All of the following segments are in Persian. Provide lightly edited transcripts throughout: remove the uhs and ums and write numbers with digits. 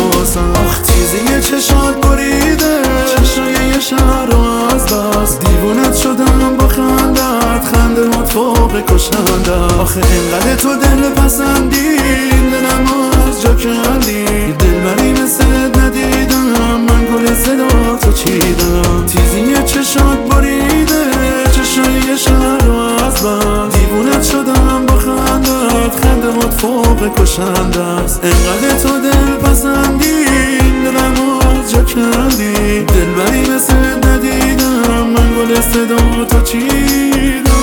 واسم. آخ تیزی چشات بریده چشای یه شهر رو از بس. دیوونت شدم با خندت، خنده هات فوق کشنده. آخه اینقدر تو دل پسندی، دلم از جا کندی. دلبری مثل ندیدم، من گل صدا تو چیدم. تیزی چشات بریده چشای یه شهر رو از بس. دیوونت شدم با خندت، خنده هات فوق کشنده است. اینقدر تو دل پسندی، دلم از جا کندی. دلبری مثل ندیدم، من گل صدا تو چیدم.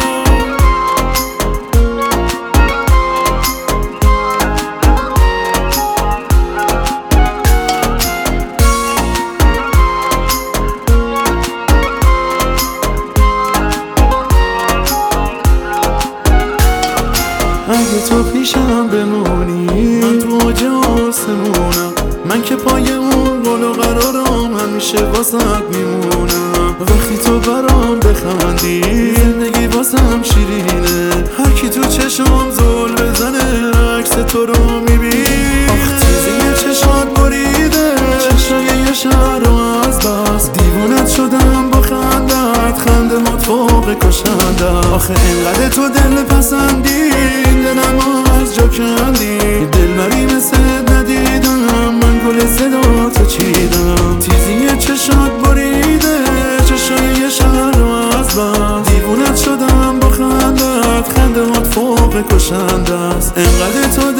اگه تو پیشم بمونی، من تو اوج آسمونم. من که پای اون قول و قرارم، همیشه واسط میمونم. وقتی تو برام بخندی، زندگی واسم شیرینه. هر کی تو چشم زل بزنه، عکس تو رو میبینه. آخ تیزی چشات بریده چشای یه شهر رو از بس. دیوونت شدم با خندت، خنده هات فوق کشنده. آخه اینقدر تو دل پسندی، دلم از جا کندی. دلبری مثل ندیدم، من گل صدا تو چیدم. تیزی چشات بریده چشای یه شهر رو از بس. دیوونت شدم با خندت، خنده هات فوق کشنده است. اینقدر تو